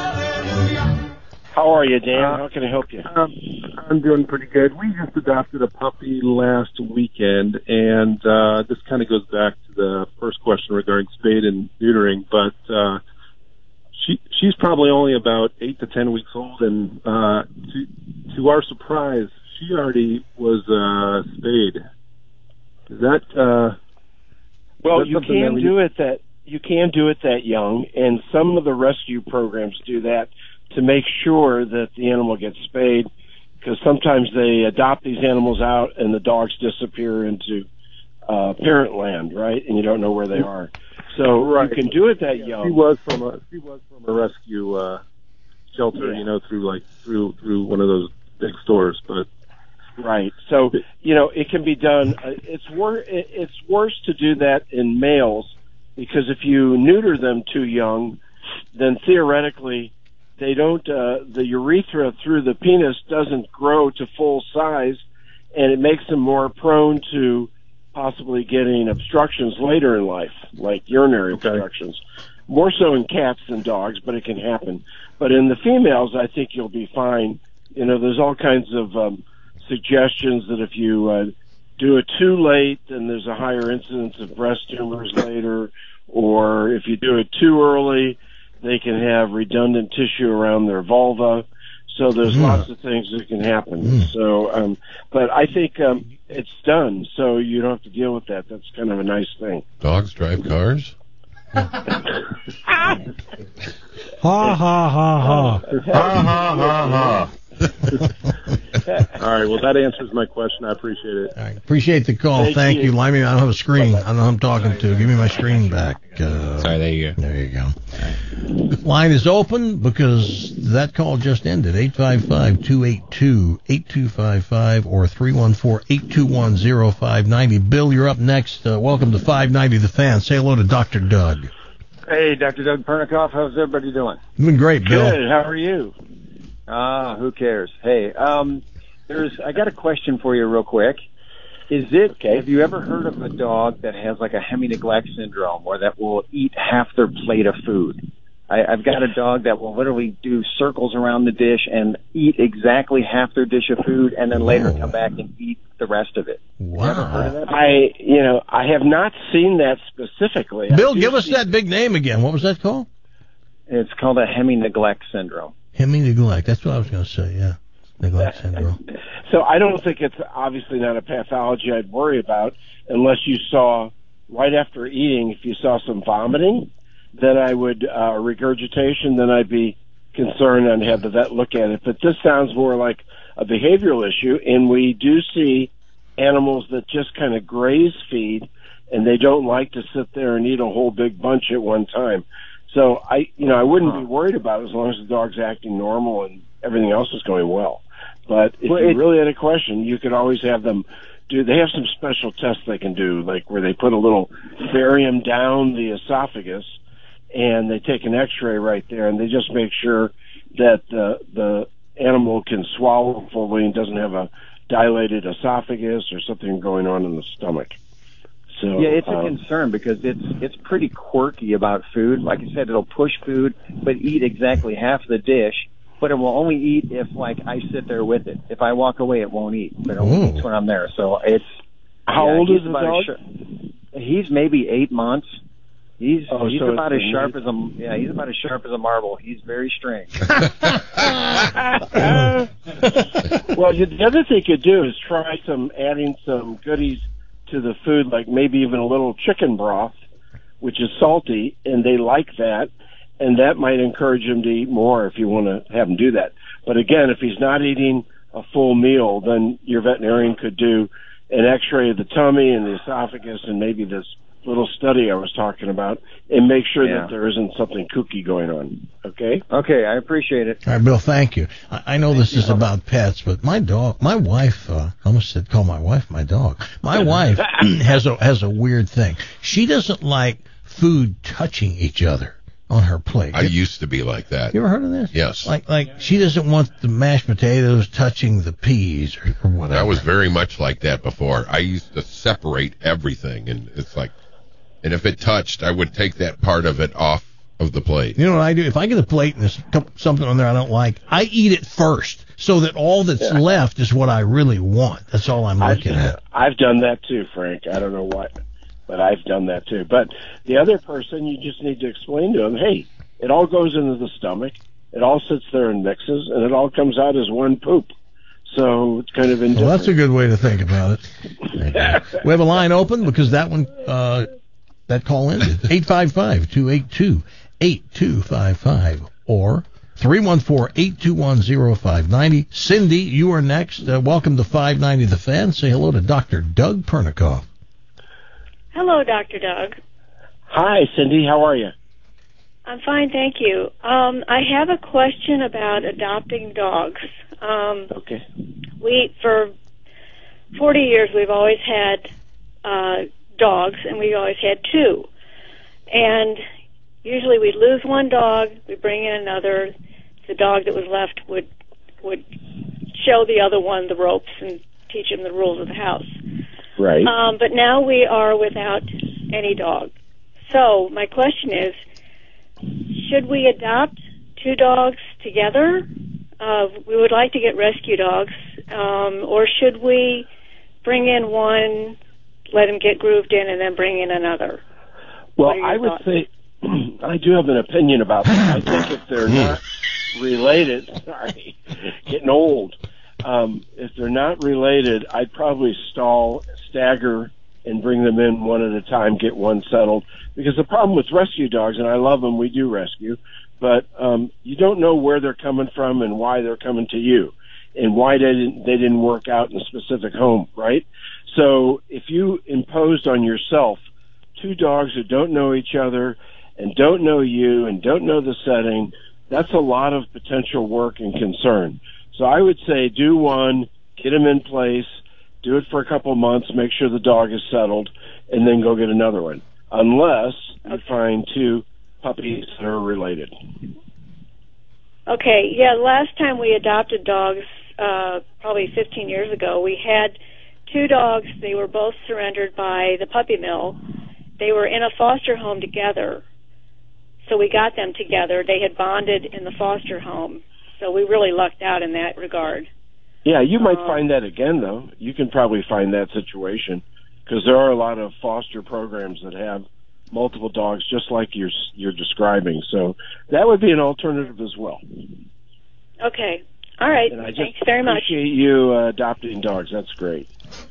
Dan. How are you, Dan? Uh, How can I help you? Um, I'm doing pretty good. We just adopted a puppy last weekend, and uh, this kind of goes back to the first question regarding spade and neutering, but uh, she she's probably only about eight to ten weeks old, and uh, to, to our surprise, she already was uh, spayed. Is that uh, Well, is that you something that can we- do it that you can do it that young, and some of the rescue programs do that to make sure that the animal gets spayed, because sometimes they adopt these animals out and the dogs disappear into uh, parent land, right? And you don't know where they are. So Right. you can do it that She young. was from a she was from a rescue uh, shelter, Yeah. you know, through like through through one of those big stores, but. Right. So, you know, it can be done. Uh, It's wor- it- It's worse to do that in males, because if you neuter them too young, then theoretically they don't, uh, the urethra through the penis doesn't grow to full size, and it makes them more prone to possibly getting obstructions later in life, like urinary obstructions. More so in cats than dogs, but it can happen. But in the females, I think you'll be fine. You know, there's all kinds of um, suggestions that if you uh, do it too late, then there's a higher incidence of breast tumors later, or if you do it too early, they can have redundant tissue around their vulva. So there's Mm. lots of things that can happen. Mm. So, um, but I think um, it's done, so you don't have to deal with that. That's kind of a nice thing. Dogs drive cars? Ha ha ha ha. Ha ha ha ha. All right. Well, that answers my question. I appreciate it. All right. Appreciate the call. Thank, Thank you. you. Line me. I don't have a screen. I don't know who I'm talking to. Give me my screen back. Uh, Sorry, there you go. There you go. Line is open because that call just ended. eight five five, two eight two, eight two five five or three one four, eight two one, zero five nine zero. Bill, you're up next. Uh, welcome to five ninety The Fan. Say hello to Doctor Doug. Hey, Doctor Doug Pernikoff. How's everybody doing? Doing great, Bill. Good. How are you? Ah, who cares? Hey, um, there's. I got a question for you, real quick. Is it? Okay. Have you ever heard of a dog that has like a hemi-neglect syndrome, or that will eat half their plate of food? I, I've got a dog that will literally do circles around the dish and eat exactly half their dish of food, and then later come back and eat the rest of it. Wow. You ever heard of that? I, you know, I have not seen that specifically. I Bill, do give us see- that big name again. What was that called? It's called a hemi-neglect syndrome. Hemi-neglect. That's what I was going to say, yeah. Neglect syndrome. So I don't think it's obviously not a pathology I'd worry about unless you saw right after eating, if you saw some vomiting, then I would, uh, regurgitation, then I'd be concerned and have the vet look at it. But this sounds more like a behavioral issue, and we do see animals that just kind of graze feed, and they don't like to sit there and eat a whole big bunch at one time. So I, you know, I wouldn't be worried about it as long as the dog's acting normal and everything else is going well. But if Well, you it- really had a question, you could always have them do. They have some special tests they can do, like where they put a little barium down the esophagus, and they take an X-ray right there, and they just make sure that the the animal can swallow fully and doesn't have a dilated esophagus or something going on in the stomach. So Yeah, it's a um, concern because it's it's pretty quirky about food. Like I said, it'll push food, but eat exactly half the dish. But it will only eat if, like, I sit there with it. If I walk away, it won't eat. But it only Ooh. eats when I'm there. So it's. How yeah, old he's is the about dog? as sharp- He's maybe eight months. He's Oh, he's so about it's as a sharp new- as a yeah. He's about as sharp as a marble. He's very strange. Well, you- the other thing you could do is try some adding some goodies to the food, like maybe even a little chicken broth, which is salty, and they like that, and that might encourage him to eat more if you want to have him do that. But again, if he's not eating a full meal, then your veterinarian could do an X-ray of the tummy and the esophagus and maybe this little study I was talking about, and make sure Yeah. that there isn't something kooky going on. Okay? Okay, I appreciate it. All right, Bill, thank you. I, I know this is about pets, but my dog, my wife, uh, I almost said call my wife my dog. My wife has a has a weird thing. She doesn't like food touching each other on her plate. I used to be like that. You ever heard of this? Yes. Like, like she doesn't want the mashed potatoes touching the peas or, or whatever. I was very much like that before. I used to separate everything, and it's like, and if it touched, I would take that part of it off of the plate. You know what I do? If I get a plate and there's co- something on there I don't like, I eat it first so that all that's Yeah. left is what I really want. That's all I'm I've, looking at. I've done that too, Frank. I don't know what, but I've done that too. But the other person, you just need to explain to them, hey, it all goes into the stomach, it all sits there and mixes, and it all comes out as one poop. So it's kind of indifferent. Well, that's a good way to think about it. We have a line open because that one, uh, that call ended. eight five five, two eight two, eight two five five or three one four, eight two one, zero five nine zero. Cindy, you are next. Uh, welcome to five ninety The Fan. Say hello to Doctor Doug Pernikoff. Hello, Doctor Doug. Hi, Cindy. How are you? I'm fine, thank you. Um, I have a question about adopting dogs. Um, Okay. we, for forty years, we've always had uh, dogs, and we always had two. And usually we'd lose one dog, we'd bring in another. The dog that was left would would show the other one the ropes and teach him the rules of the house. Right. Um, but now we are without any dog. So my question is, should we adopt two dogs together? Uh, we would like to get rescue dogs. Um, or should we bring in one, let him get grooved in, and then bring in another? Well, What are your I would thoughts? say I do have an opinion about that. I think if they're not related, sorry, getting old. Um, if they're not related, I'd probably stall, stagger, and bring them in one at a time, get one settled. Because the problem with rescue dogs, and I love them, we do rescue, but um, you don't know where they're coming from and why they're coming to you, and why they didn't, they didn't work out in a specific home, right? So if you imposed on yourself two dogs who don't know each other and don't know you and don't know the setting, that's a lot of potential work and concern. So I would say do one, get them in place, do it for a couple of months, make sure the dog is settled, and then go get another one. Unless you find two puppies that are related. Okay, yeah, last time we adopted dogs, uh, probably fifteen years ago, we had two dogs. They were both surrendered by the puppy mill. They were in a foster home together, so we got them together. They had bonded in the foster home, so we really lucked out in that regard. Yeah, you might Um, find that again, though. You can probably find that situation because there are a lot of foster programs that have multiple dogs, just like you're you're describing. So that would be an alternative as well. Okay, all right, And I just thanks very much. appreciate you uh, adopting dogs. That's great.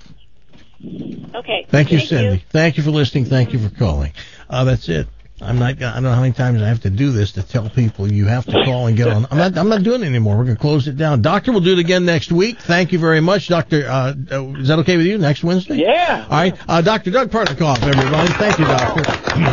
Okay. Thank you, Cindy. Thank you for listening. Thank you for calling. Uh, that's it. I'm not. I don't know how many times I have to do this to tell people you have to call and get on. I'm not. I'm not doing it anymore. We're going to close it down. Doctor, we'll do it again next week. Thank you very much, Doctor. Uh, is that okay with you? Next Wednesday? Yeah. All right. Uh, Doctor Doug Partikoff, everybody. Thank you, Doctor.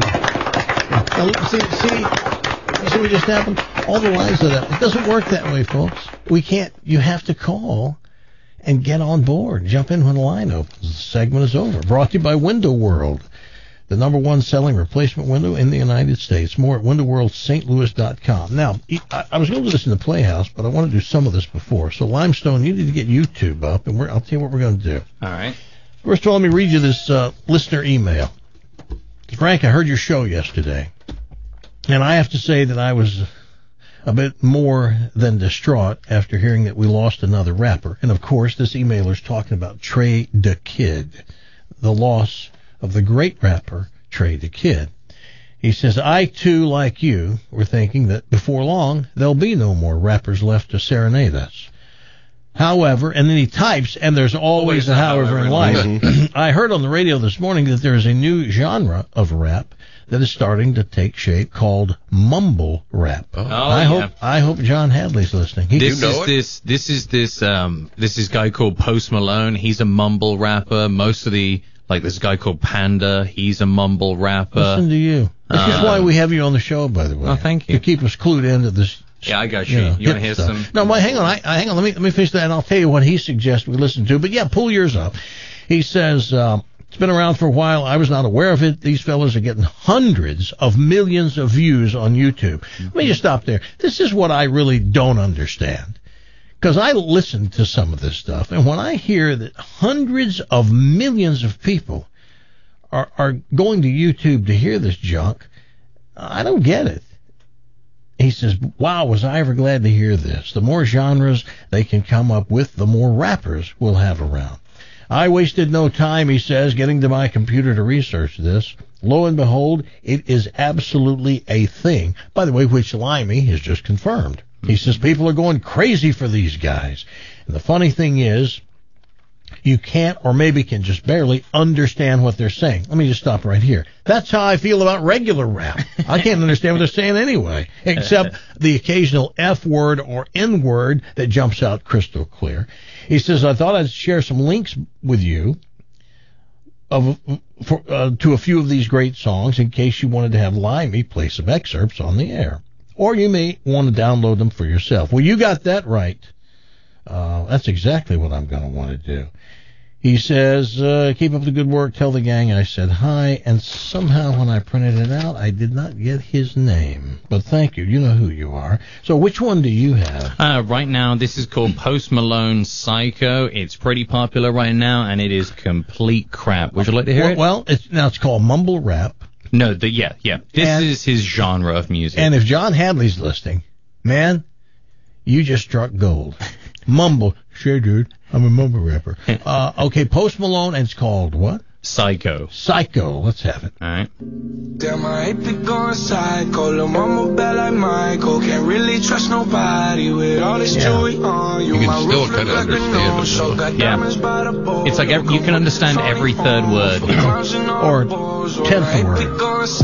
Now, see, see, see what just happened? All the lines of that. It doesn't work that way, folks. We can't. You have to call and get on board. Jump in when the line opens. The segment is over. Brought to you by Window World, the number one selling replacement window in the United States. More at window world st louis dot com. Now, I, I was going to do this in the Playhouse, but I want to do some of this before. So, Limestone, you need to get YouTube up, and we're, I'll tell you what we're going to do. All right. First of all, let me read you this uh, listener email. Frank, I heard your show yesterday, and I have to say that I was a bit more than distraught after hearing that we lost another rapper. And, of course, this emailer's talking about Trey the Kid, the loss of the great rapper Trey the Kid. He says, I, too, like you, were thinking that before long, there'll be no more rappers left to serenade us. However, and then he types, and there's always, always a however, however in life. Mm-hmm. I heard on the radio this morning that there is a new genre of rap that is starting to take shape called mumble rap. Oh, I yeah. hope I hope John Hadley's listening. He This you know is it? this this is this um this is guy called Post Malone. He's a mumble rapper. Most of the like this guy called Panda. He's a mumble rapper. Listen to you. This is Um, why we have you on the show, by the way. Oh, thank you. To keep us clued into this. Yeah, I got you. You, know, You want to hit hear stuff. some? No, my, hang on. I, I, hang on. Let me let me finish that, and I'll tell you what he suggests we listen to. But yeah, pull yours up. He says um, it's been around for a while. I was not aware of it. These fellas are getting hundreds of millions of views on YouTube. Let me just stop there. This is what I really don't understand, because I listen to some of this stuff, and when I hear that hundreds of millions of people are are going to YouTube to hear this junk, I don't get it. He says, wow, was I ever glad to hear this. The more genres they can come up with, the more rappers we'll have around. I wasted no time, he says, getting to my computer to research this. Lo and behold, it is absolutely a thing. By the way, which Limey has just confirmed. He says people are going crazy for these guys. And the funny thing is, you can't or maybe can just barely understand what they're saying. Let me just stop right here. That's how I feel about regular rap. I can't understand what they're saying anyway, except the occasional F word or N word that jumps out crystal clear. He says, I thought I'd share some links with you of for, uh, to a few of these great songs in case you wanted to have Limey play some excerpts on the air. Or you may want to download them for yourself. Well, you got that right. Uh, that's exactly what I'm going to want to do. He says, uh, keep up the good work. Tell the gang I said hi. And somehow when I printed it out, I did not get his name. But thank you. You know who you are. So which one do you have? Uh, right now, this is called Post Malone Psycho. It's pretty popular right now, and it is complete crap. Would you like to hear well, it? Well, it's, now it's called mumble rap. No, the, yeah, yeah. This And- is his genre of music. And if John Hadley's listening, man, you just struck gold. Mumble. Sure, dude. I'm a mumble rapper. Uh, okay, Post Malone, and it's called what? Psycho. Psycho. Let's have it. All right. Damn, I hate to go psycho. Lil' mama bad like Michael. Can't really trust nobody with all this jewelry on. You, You can my still roof look kinda like a understand it, no-show. though. Got Yeah. diamonds by the bowl. It's like every, you can understand every third word. Or tenth word.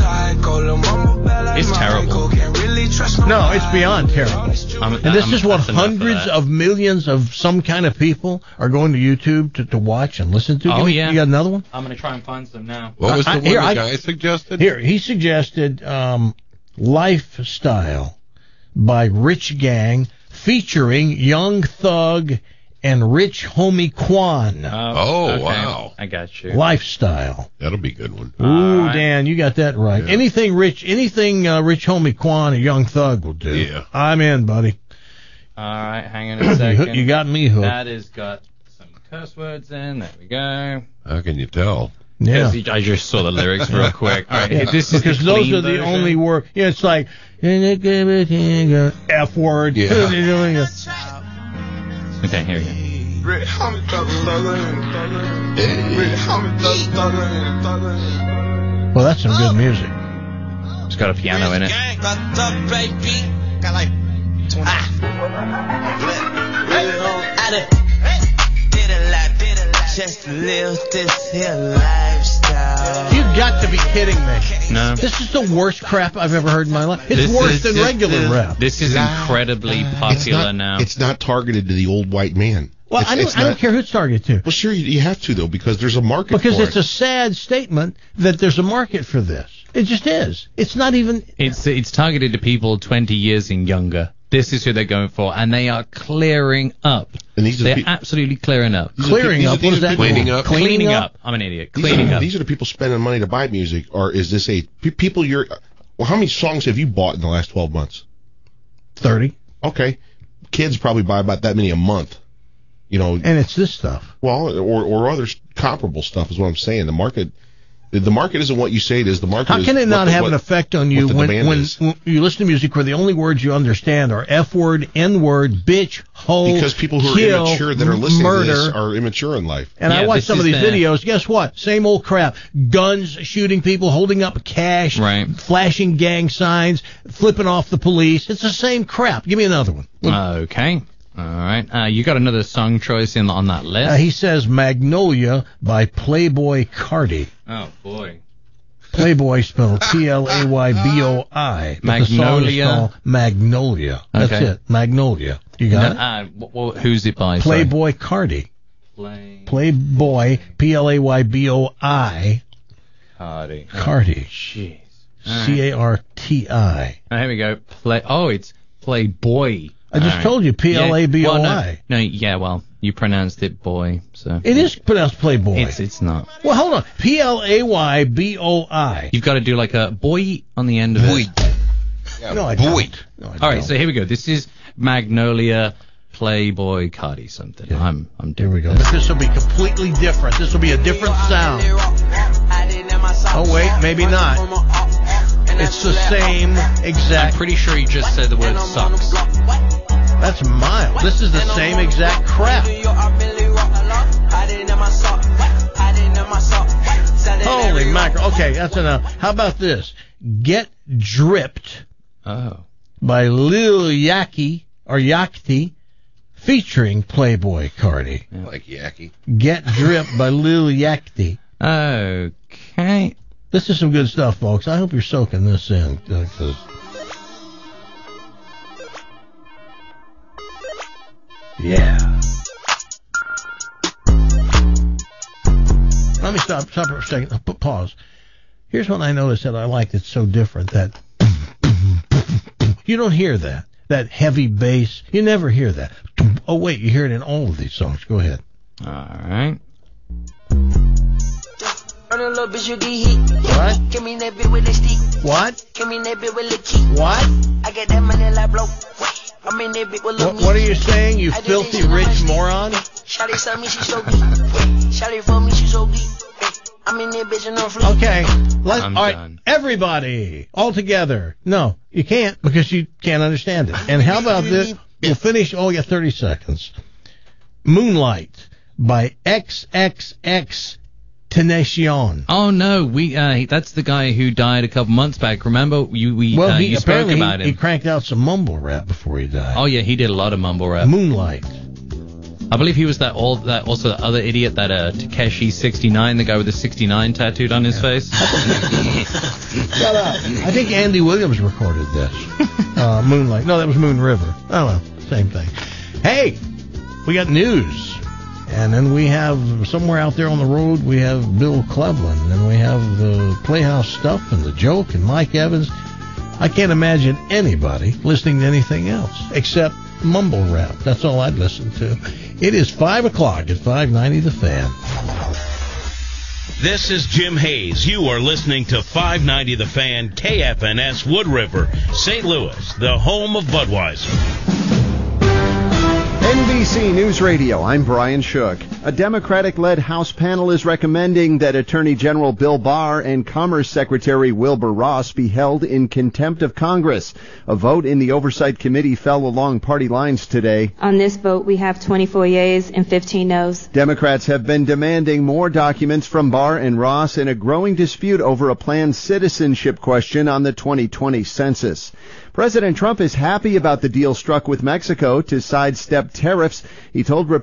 It's terrible. No, it's beyond terrible. I'm, And this I'm- is what that's enough of hundreds that. of millions of some kind of people are going to YouTube to, to watch and listen to. Oh, Give me- yeah. You got another one? I'm going to try and find some now. What was the I- one here, the I- guy suggested? Here, he suggested um, Lifestyle by Rich Gang featuring Young Thug and Rich Homie Quan. Oh, okay. wow. I got you. Lifestyle. That'll be a good one. Ooh, right. Dan, you got that right. Yeah. Anything Rich, anything uh, Rich Homie Quan or Young Thug will do. Yeah. I'm in, buddy. All right, hang on a second. You got me hooked. That has got some curse words in. There we go. How can you tell? Yeah. Yes, I just saw the lyrics real quick. All right, Yeah, this is because the those clean are the version. only word. Yeah, it's like F word. Yeah. Okay, here we go. Well, that's some good music. It's got a piano in it. Got like just to live this here lifestyle. You got to be kidding me. No. This is the worst crap I've ever heard in my life. It's This worse is than just- regular this- rap. This is incredibly popular it's not, now. It's not targeted to the old white man. Well, It's- I don't, it's I don't not- care who it's targeted to. Well, sure, you, you have to, though, because there's a market Because for it's it. a sad statement that there's a market for this. It just is. It's not even. It's it's targeted to people twenty years and younger. This is who they're going for, and they are clearing up. And these are the they're pe- absolutely clearing up. These are the pe- Clearing these are- up? these What are does that people- mean? Cleaning up. Cleaning, Cleaning up. up? I'm an idiot. These Cleaning are, up. These are the people spending money to buy music, or is this a pe- people you're? Well, how many songs have you bought in the last twelve months? thirty. Okay, kids probably buy about that many a month. You know, And it's this stuff. well, or or other comparable stuff is what I'm saying. The market, the market isn't what you say it is. The market. How is can it what not the- have what- an effect on you what the when, demand when, is. when you listen to music where the only words you understand are F word, N word, bitch, hoe, Because people who are kill, immature that are listening murder. to this are immature in life. And I Yeah, watch this some of is these the- videos. Guess what? Same old crap. Guns shooting people, holding up cash, Right. flashing gang signs, flipping off the police. It's the same crap. Give me another one. Okay. All right. Uh, you got another song choice in on that list? Uh, he says Magnolia by Playboy Cardi. oh boy. Playboy spelled P L A Y B O I. But the song is Magnolia? called Magnolia. That's Okay. it. Magnolia. You got it? Uh, wh- wh- who's it by? Sorry. Playboy Cardi. Play Playboy, P L A Y B O I, Cardi. Cardi. Jeez. C A R T I. Oh, here we go. Play. Oh, it's Playboy. I just All right. told you, P L A B O I. Yeah, well, no, no, yeah, well, you pronounced it boy, so. It is pronounced Playboy. It's it's not. Well, hold on. P L A Y B O I. You've got to do like a boy on the end of it. Yeah, No, I boy. don't. No, I All right, don't. so here we go. This is Magnolia Playboy Cardi something. Yeah. I'm I'm Here we go. doing But this will be completely different. This will be a different sound. Oh, wait, maybe not. It's the same I'm exact. pretty sure you just said the word sucks. That's mild. This is the same exact crap. Holy mackerel. Okay, that's enough. How about this? Get Dripped Oh. by Lil Yachty, or Yachty, featuring Playboy Cardi. Like Yaki. Get Dripped by Lil Yachty. Okay. This is some good stuff, folks. I hope you're soaking this in. uh, 'cause- Yeah. Let me stop, stop for a second. I'll put pause. Here's what I noticed that I like that's so different. That you don't hear that. That heavy bass. You never hear that. Oh, wait, you hear it in all of these songs. Go ahead. All right. What? Give me that bit with the stick. What? Give me that bit with the key. What? I get that money like blow. I'm in that bit with What, what are you saying, you filthy rich moron? Shawty saw me, she so geek. Shawty for me, she so geek. I'm in that bitch and I'm fleek. Okay, let's, I'm all right, done. everybody, all together. No, you can't because you can't understand it. And how about this? We'll finish, oh, yeah, thirty seconds. Moonlight by X X X Tenacion. Oh no, we uh, that's the guy who died a couple months back. Remember you we Well, uh, he, you spoke apparently about he, he him. cranked out some mumble rap before he died. Oh yeah, he did a lot of mumble rap. Moonlight. I believe he was that all that also the other idiot that uh Takeshi sixty-nine, the guy with the sixty-nine tattooed on his face. Shut up. I think Andy Williams recorded this. Uh, Moonlight. No, that was Moon River. Oh, well, same thing. Hey, we got news. And then we have, somewhere out there on the road, we have Bill Cleveland. And we have the Playhouse Stuff and The Joke and Mike Evans. I can't imagine anybody listening to anything else except mumble rap. That's all I'd listen to. It is five o'clock at five ninety The Fan. This is Jim Hayes. You are listening to five ninety The Fan, K F N S Wood River, Saint Louis, the home of Budweiser. C News Radio, I'm Brian Shook. A Democratic-led House panel is recommending that Attorney General Bill Barr and Commerce Secretary Wilbur Ross be held in contempt of Congress. A vote in the Oversight Committee fell along party lines today. On this vote, we have twenty-four yeas and fifteen noes. Democrats have been demanding more documents from Barr and Ross in a growing dispute over a planned citizenship question on the twenty twenty census. President Trump is happy about the deal struck with Mexico to sidestep tariffs. He told